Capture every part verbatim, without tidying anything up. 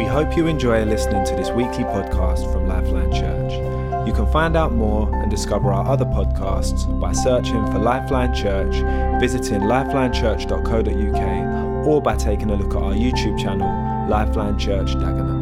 hope you enjoy listening to this weekly podcast from Lifeline Church. You can find out more and discover our other podcasts by searching for Lifeline Church, visiting lifeline church dot co dot uk, or by taking a look at our YouTube channel, Lifeline Church Dagenham.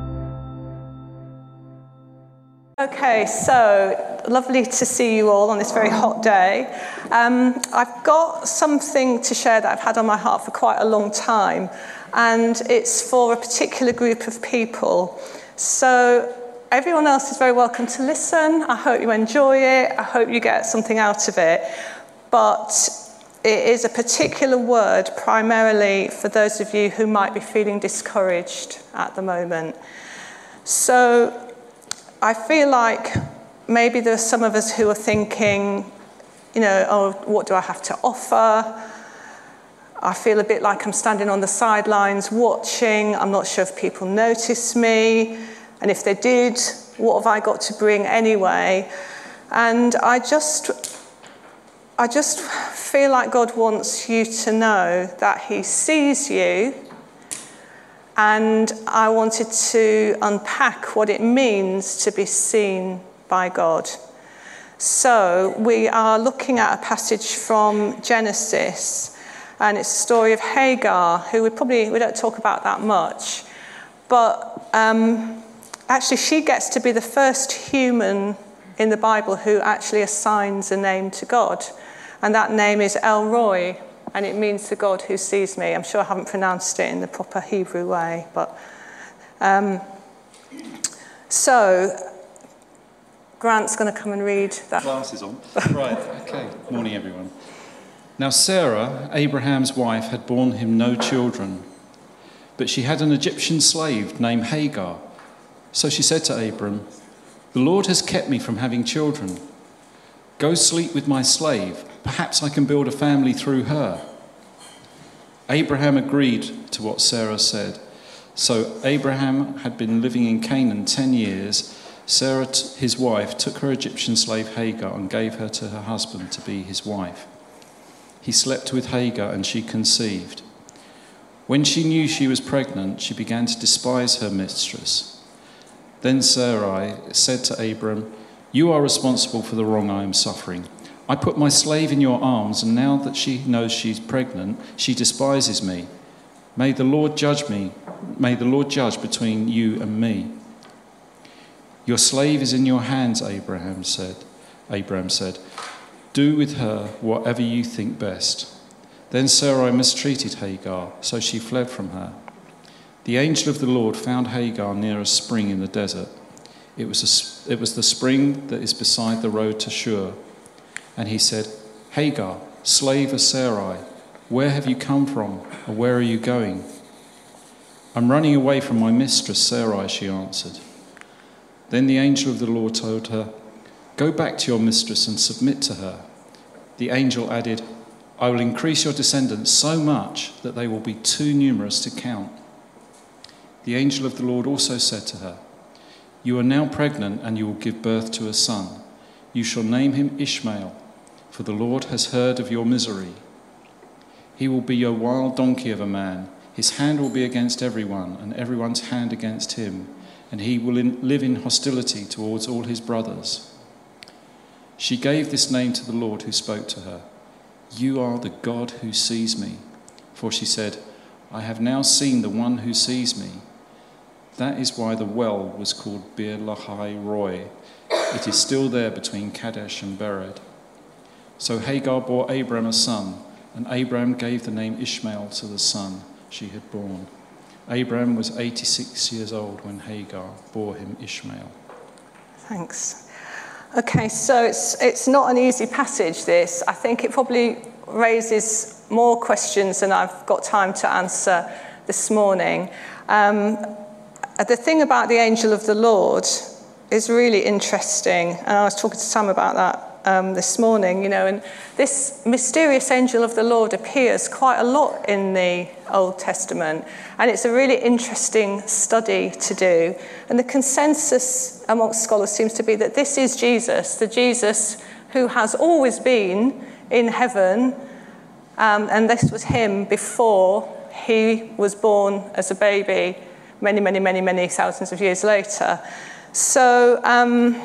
Okay, so lovely to see you all on this very hot day. Um, I've got something to share that I've had on my heart for quite a long time, and it's for a particular group of people. So everyone else is very welcome to listen. I hope you enjoy it. I hope you get something out of it. But it is a particular word primarily for those of you who might be feeling discouraged at the moment. So I feel like maybe there are some of us who are thinking, you know, oh, what do I have to offer? I feel a bit like I'm standing on the sidelines watching. I'm not sure if people notice me. And if they did, what have I got to bring anyway? And I just, I just feel like God wants you to know that he sees you. And I wanted to unpack what it means to be seen by God. So we are looking at a passage from Genesis, and it's the story of Hagar, who we probably we don't talk about that much, but um, actually she gets to be the first human in the Bible who actually assigns a name to God, and that name is El Roi. And it means the God who sees me. I'm sure I haven't pronounced it in the proper Hebrew way. But um, so, Grant's going to come and read that. Class is on. Right, okay. Morning, everyone. Now, Sarah, Abraham's wife, had borne him no children, but she had an Egyptian slave named Hagar. So she said to Abram, "The Lord has kept me from having children. Go sleep with my slave. Perhaps I can build a family through her." Abraham agreed to what Sarah said. So Abraham had been living in Canaan ten years. Sarah, his wife, took her Egyptian slave Hagar and gave her to her husband to be his wife. He slept with Hagar and she conceived. When she knew she was pregnant, she began to despise her mistress. Then Sarai said to Abram, "You are responsible for the wrong I am suffering. I put my slave in your arms, and now that she knows she's pregnant, she despises me. May the Lord judge me. May the Lord judge between you and me." "Your slave is in your hands," Abraham said. Abraham said, "Do with her whatever you think best." Then Sarai mistreated Hagar, so she fled from her. The angel of the Lord found Hagar near a spring in the desert. It was, a, it was the spring that is beside the road to Shur. And he said, "Hagar, slave of Sarai, where have you come from, or where are you going?" "I'm running away from my mistress Sarai," she answered. Then the angel of the Lord told her, "Go back to your mistress and submit to her." The angel added, "I will increase your descendants so much that they will be too numerous to count." The angel of the Lord also said to her, "You are now pregnant and you will give birth to a son. You shall name him Ishmael, for the Lord has heard of your misery. He will be a wild donkey of a man. His hand will be against everyone, and everyone's hand against him, and he will in, live in hostility towards all his brothers." She gave this name to the Lord who spoke to her, "You are the God who sees me." For she said, "I have now seen the one who sees me." That is why the well was called Bir Lahai Roi. It is still there between Kadesh and Bered. So Hagar bore Abram a son, and Abram gave the name Ishmael to the son she had born. Abram was eighty-six years old when Hagar bore him Ishmael. Thanks. Okay, so it's it's not an easy passage, this. I think it probably raises more questions than I've got time to answer this morning. Um, the thing about the angel of the Lord is really interesting, and I was talking to Sam about that um, this morning, you know, and this mysterious angel of the Lord appears quite a lot in the Old Testament, and it's a really interesting study to do. And the consensus amongst scholars seems to be that this is Jesus, the Jesus who has always been in heaven, um, and this was him before he was born as a baby many, many, many, many thousands of years later. So um,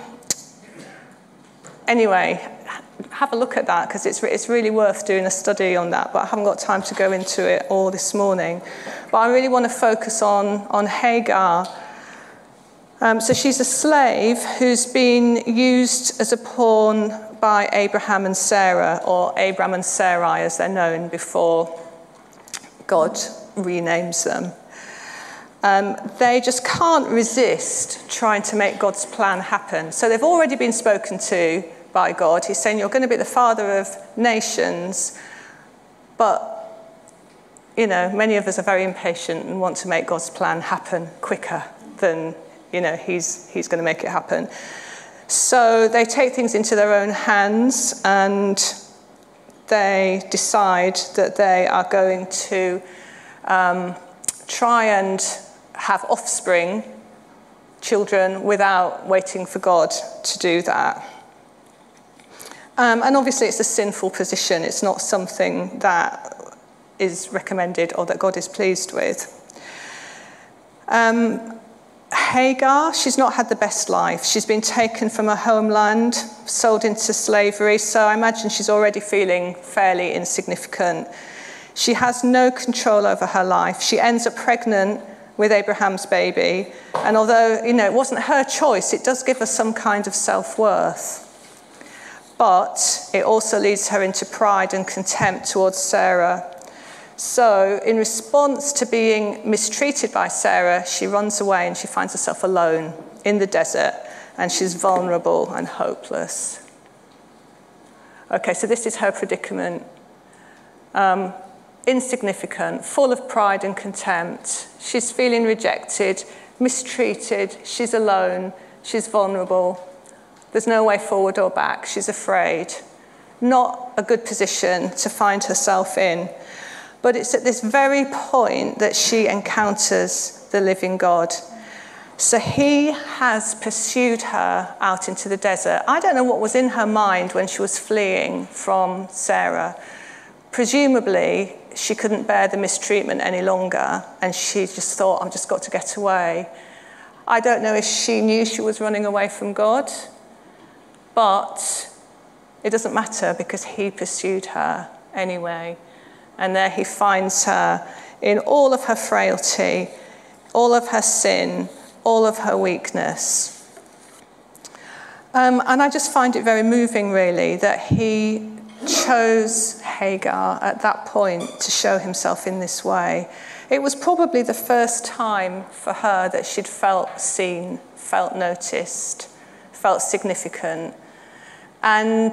anyway, have a look at that, because it's, it's really worth doing a study on that, but I haven't got time to go into it all this morning. But I really want to focus on, on Hagar. Um, so she's a slave who's been used as a pawn by Abraham and Sarah, or Abraham and Sarai as they're known, before God renames them. Um, they just can't resist trying to make God's plan happen. So they've already been spoken to by God. He's saying, you're going to be the father of nations, but, you know, many of us are very impatient and want to make God's plan happen quicker than, you know, he's, he's going to make it happen. So they take things into their own hands, and they decide that they are going to um, try and have offspring, children, without waiting for God to do that. Um, and obviously it's a sinful position. It's not something that is recommended or that God is pleased with. Um, Hagar, she's not had the best life. She's been taken from her homeland, sold into slavery, so I imagine she's already feeling fairly insignificant. She has no control over her life. She ends up pregnant with Abraham's baby, and although, you know, it wasn't her choice, it does give her some kind of self-worth. But it also leads her into pride and contempt towards Sarah. So in response to being mistreated by Sarah, she runs away and she finds herself alone in the desert, and she's vulnerable and hopeless. Okay, so this is her predicament. Um, insignificant, full of pride and contempt. She's feeling rejected, mistreated, she's alone, she's vulnerable. There's no way forward or back, she's afraid. Not a good position to find herself in. But it's at this very point that she encounters the living God. So he has pursued her out into the desert. I don't know what was in her mind when she was fleeing from Sarah. Presumably, she couldn't bear the mistreatment any longer, and she just thought, I've just got to get away. I don't know if she knew she was running away from God, but it doesn't matter because he pursued her anyway. And there he finds her in all of her frailty, all of her sin, all of her weakness. Um, and I just find it very moving, really, that he chose Hagar at that point to show himself in this way. It was probably the first time for her that she'd felt seen, felt noticed, felt significant. And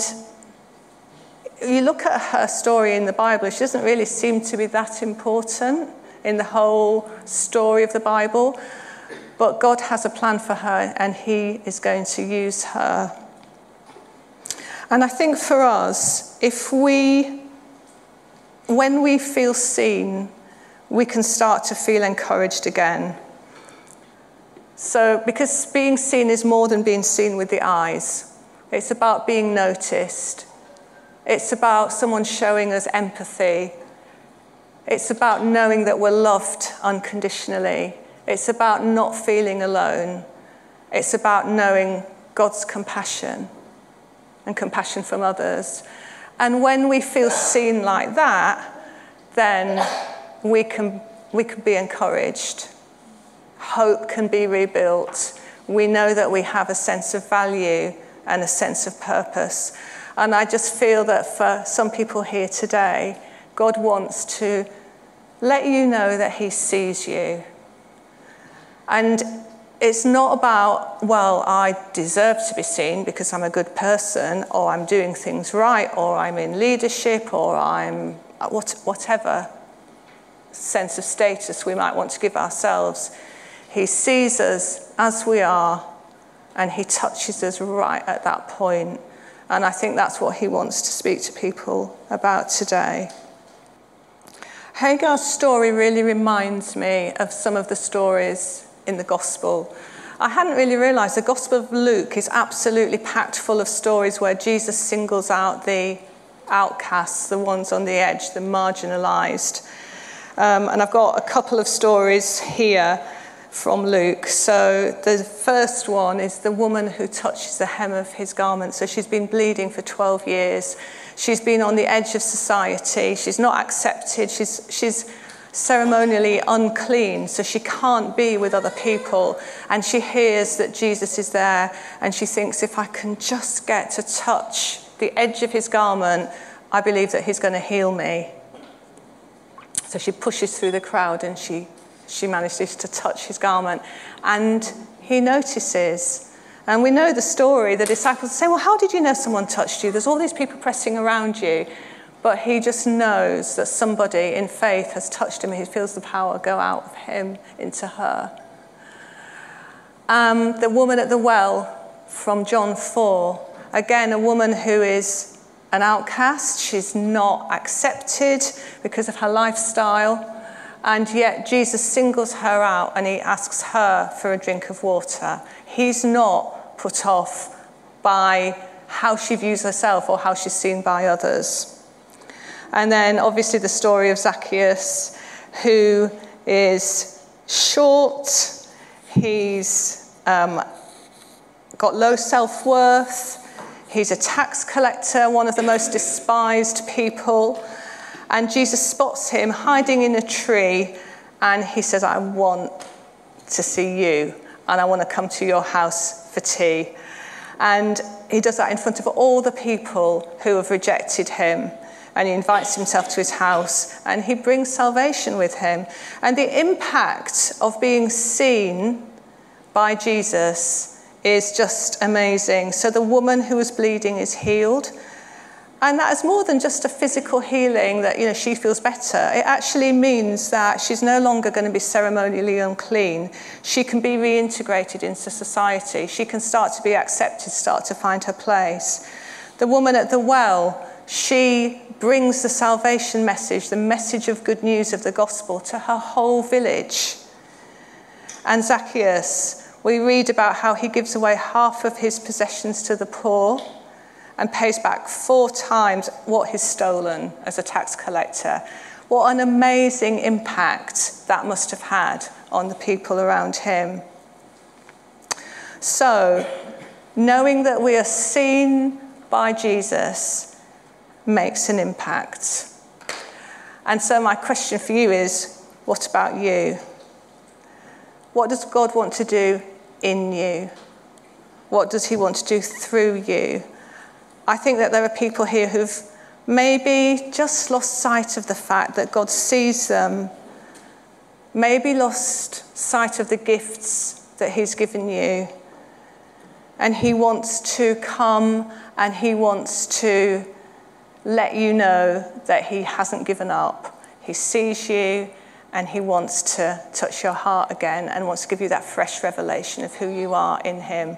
you look at her story in the Bible, she doesn't really seem to be that important in the whole story of the Bible, but God has a plan for her and he is going to use her. And I think for us, if we, when we feel seen, we can start to feel encouraged again. So, because being seen is more than being seen with the eyes. It's about being noticed. It's about someone showing us empathy. It's about knowing that we're loved unconditionally. It's about not feeling alone. It's about knowing God's compassion and compassion from others. And when we feel seen like that, then we can, we can be encouraged. Hope can be rebuilt. We know that we have a sense of value and a sense of purpose. And I just feel that for some people here today, God wants to let you know that he sees you. And it's not about, well, I deserve to be seen because I'm a good person, or I'm doing things right, or I'm in leadership, or I'm what, whatever sense of status we might want to give ourselves. He sees us as we are, and he touches us right at that point. And I think that's what he wants to speak to people about today. Hagar's story really reminds me of some of the stories in the gospel. I hadn't really realized the Gospel of Luke is absolutely packed full of stories where Jesus singles out the outcasts, the ones on the edge, the marginalized. Um, and I've got a couple of stories here. from Luke. So the first one is the woman who touches the hem of his garment. So she's been bleeding for twelve years. She's been on the edge of society. She's not accepted. She's, she's ceremonially unclean, so she can't be with other people. And she hears that Jesus is there, and she thinks, if I can just get to touch the edge of his garment, I believe that he's going to heal me. So she pushes through the crowd, and she, she manages to touch his garment. And he notices. And we know the story. The disciples say, well, how did you know someone touched you? There's all these people pressing around you. But he just knows that somebody in faith has touched him. He feels the power go out of him into her. Um, the woman at the well from John four. Again, a woman who is an outcast. She's not accepted because of her lifestyle. And yet Jesus singles her out and he asks her for a drink of water. He's not put off by how she views herself or how she's seen by others. And then obviously the story of Zacchaeus, who is short, he's um, got low self-worth, he's a tax collector, one of the most despised people. And Jesus spots him hiding in a tree, and he says, I want to see you, and I want to come to your house for tea. And he does that in front of all the people who have rejected him. And he invites himself to his house, and he brings salvation with him. And the impact of being seen by Jesus is just amazing. So the woman who was bleeding is healed. And that is more than just a physical healing that, you know, she feels better. It actually means that she's no longer going to be ceremonially unclean. She can be reintegrated into society. She can start to be accepted, start to find her place. The woman at the well, she brings the salvation message, the message of good news of the gospel to her whole village. And Zacchaeus, we read about how he gives away half of his possessions to the poor and pays back four times what he's stolen as a tax collector. What an amazing impact that must have had on the people around him. So, knowing that we are seen by Jesus makes an impact. And so my question for you is, what about you? What does God want to do in you? What does he want to do through you? I think that there are people here who've maybe just lost sight of the fact that God sees them, maybe lost sight of the gifts that he's given you. And he wants to come and he wants to let you know that he hasn't given up. He sees you and he wants to touch your heart again and wants to give you that fresh revelation of who you are in him.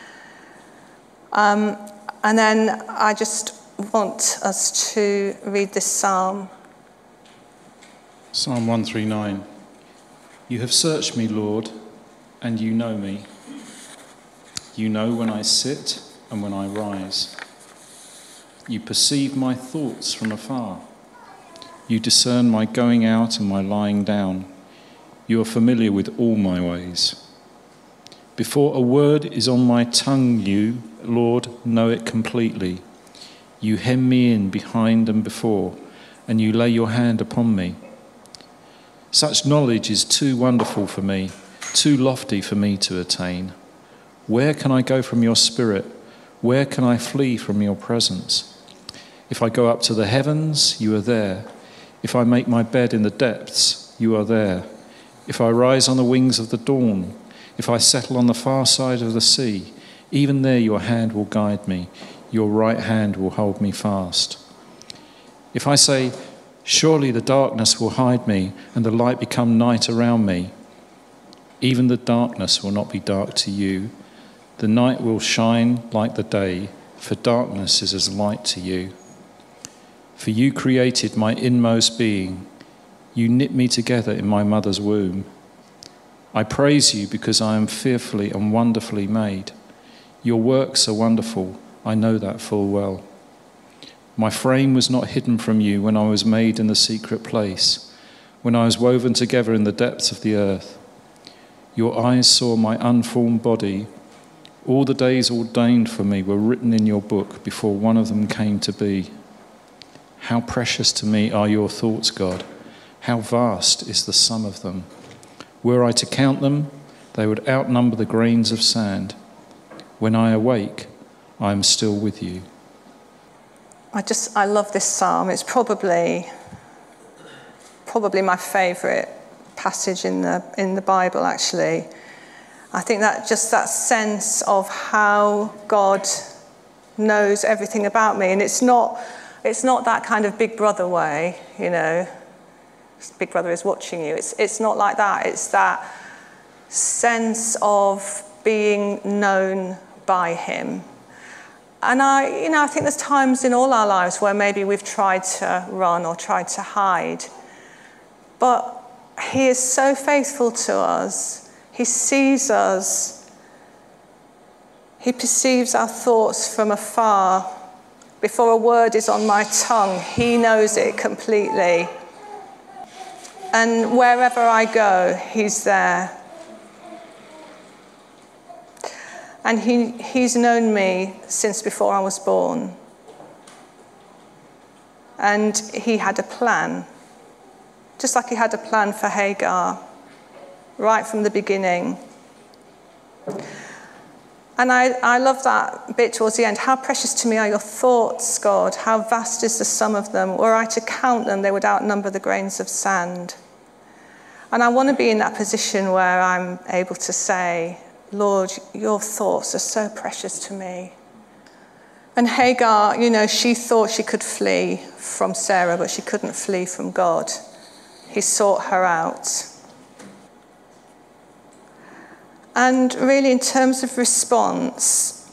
Um, and then I just want us to read this psalm. Psalm one thirty-nine. You have searched me, Lord, and you know me. You know when I sit and when I rise. You perceive my thoughts from afar. You discern my going out and my lying down. You are familiar with all my ways. Before a word is on my tongue, you, Lord, know it completely. You hem me in behind and before, and you lay your hand upon me. Such knowledge is too wonderful for me, too lofty for me to attain. Where can I go from your spirit? Where can I flee from your presence? If I go up to the heavens, you are there. If I make my bed in the depths, you are there. If I rise on the wings of the dawn, if I settle on the far side of the sea, even there your hand will guide me, your right hand will hold me fast. If I say, surely the darkness will hide me and the light become night around me, even the darkness will not be dark to you. The night will shine like the day, for darkness is as light to you. For you created my inmost being. You knit me together in my mother's womb. I praise you because I am fearfully and wonderfully made. Your works are wonderful. I know that full well. My frame was not hidden from you when I was made in the secret place, when I was woven together in the depths of the earth. Your eyes saw my unformed body. All the days ordained for me were written in your book before one of them came to be. How precious to me are your thoughts, God. How vast is the sum of them. Were I to count them, they would outnumber the grains of sand. When I awake, I am still with you. I just, I love this psalm. It's probably, probably my favourite passage in the in the Bible, actually. I think that just that sense of how God knows everything about me, and it's not it's not that kind of Big Brother way, you know. Big Brother is watching you. It's it's not like that. It's that sense of being known by him. And I, you know, I think there's times in all our lives where maybe we've tried to run or tried to hide, but he is so faithful to us. He sees us. He perceives our thoughts from afar. Before a word is on my tongue, he knows it completely. And wherever I go, he's there. And he, he's known me since before I was born. And he had a plan. Just like he had a plan for Hagar, right from the beginning. And I, I love that bit towards the end. How precious to me are your thoughts, God. How vast is the sum of them. Were I to count them, they would outnumber the grains of sand. And I want to be in that position where I'm able to say, Lord, your thoughts are so precious to me. And Hagar, you know, she thought she could flee from Sarah, but she couldn't flee from God. He sought her out. And really, in terms of response,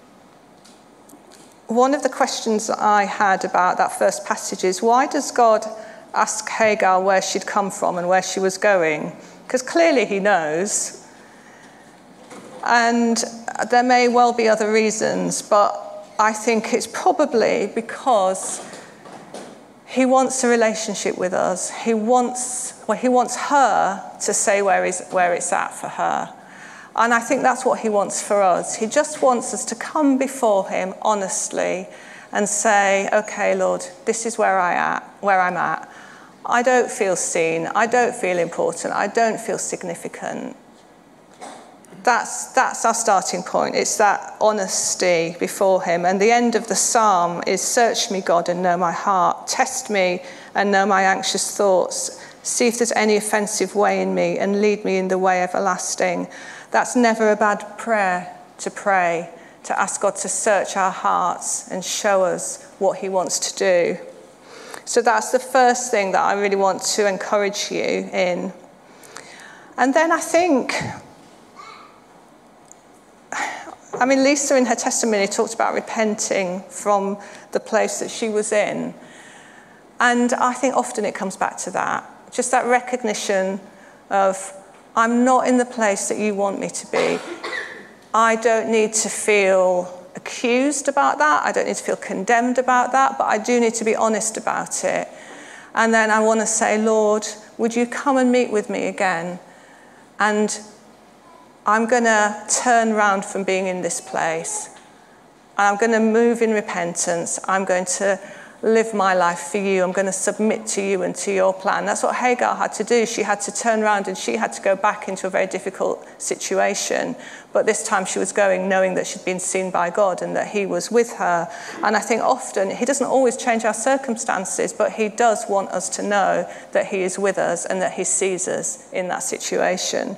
one of the questions that I had about that first passage is, why does God ask Hagar where she'd come from and where she was going? Because clearly he knows. And there may well be other reasons, but I think it's probably because he wants a relationship with us. He wants, well, he wants her to say where, he's, where it's at for her. And I think that's what he wants for us. He just wants us to come before him honestly and say, okay, Lord, this is where, I at, where I'm at. I don't feel seen. I don't feel important. I don't feel significant. That's, that's our starting point. It's that honesty before him. And the end of the psalm is, search me, God, and know my heart. Test me and know my anxious thoughts. See if there's any offensive way in me and lead me in the way everlasting. That's never a bad prayer to pray, to ask God to search our hearts and show us what he wants to do. So that's the first thing that I really want to encourage you in. And then I think, I mean, Lisa in her testimony talked about repenting from the place that she was in. And I think often it comes back to that. Just that recognition of, I'm not in the place that you want me to be. I don't need to feel accused about that. I don't need to feel condemned about that, but I do need to be honest about it. And then I want to say, Lord, would you come and meet with me again? And I'm going to turn round from being in this place. I'm going to move in repentance. I'm going to live my life for you. I'm going to submit to you and to your plan. That's what Hagar had to do. She had to turn around and she had to go back into a very difficult situation. But this time she was going knowing that she'd been seen by God and that he was with her. And I think often he doesn't always change our circumstances, but he does want us to know that he is with us and that he sees us in that situation.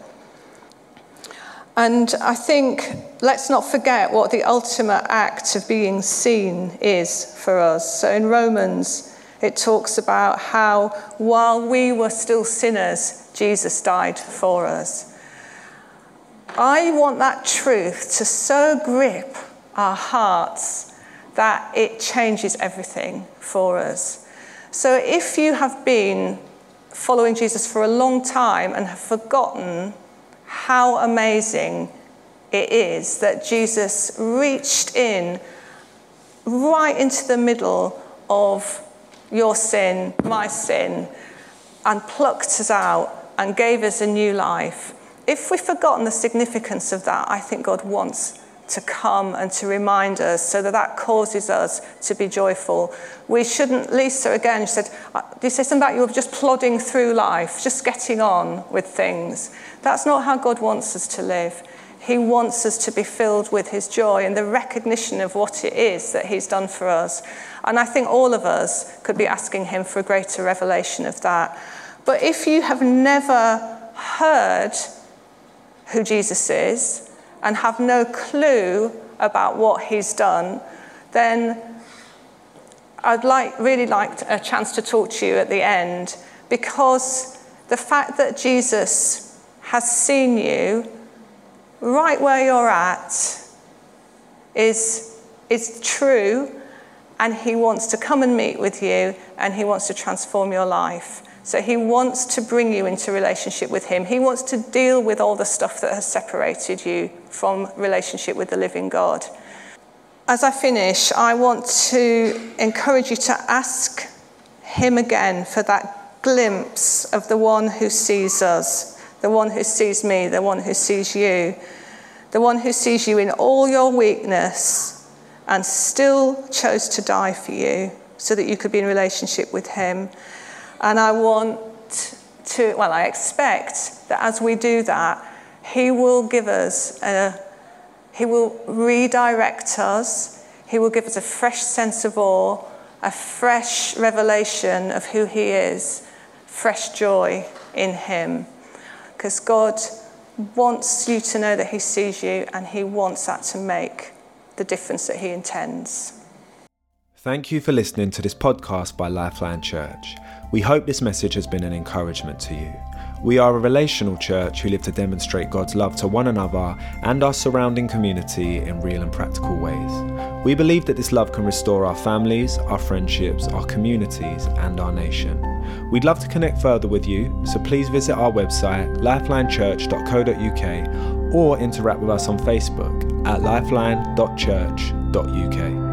And I think, let's not forget what the ultimate act of being seen is for us. So in Romans, it talks about how while we were still sinners, Jesus died for us. I want that truth to so grip our hearts that it changes everything for us. So if you have been following Jesus for a long time and have forgotten how amazing it is that Jesus reached in right into the middle of your sin, my sin, and plucked us out and gave us a new life. if we've forgotten the significance of that, I think God wants to come and to remind us so that that causes us to be joyful. We shouldn't, Lisa again said, do you say something about you were just plodding through life, just getting on with things? That's not how God wants us to live. He wants us to be filled with his joy and the recognition of what it is that he's done for us. And I think all of us could be asking him for a greater revelation of that. But if you have never heard who Jesus is and have no clue about what he's done, then I'd like, really like a chance to talk to you at the end, because the fact that Jesus has seen you right where you're at is, is true, and he wants to come and meet with you, and he wants to transform your life. So he wants to bring you into relationship with him. He wants to deal with all the stuff that has separated you from relationship with the living God. As I finish, I want to encourage you to ask him again for that glimpse of the one who sees us, the one who sees me, the one who sees you, the one who sees you in all your weakness and still chose to die for you so that you could be in relationship with him. And I want to, well, I expect that as we do that, he will give us, a, he will redirect us, he will give us a fresh sense of awe, a fresh revelation of who he is, fresh joy in him. Because God wants you to know that he sees you, and he wants that to make the difference that he intends. Thank you for listening to this podcast by Lifeline Church. We hope this message has been an encouragement to you. We are a relational church who live to demonstrate God's love to one another and our surrounding community in real and practical ways. We believe that this love can restore our families, our friendships, our communities, and our nation. We'd love to connect further with you, so please visit our website, lifeline church dot co dot uk, or interact with us on Facebook at lifeline dot church dot uk.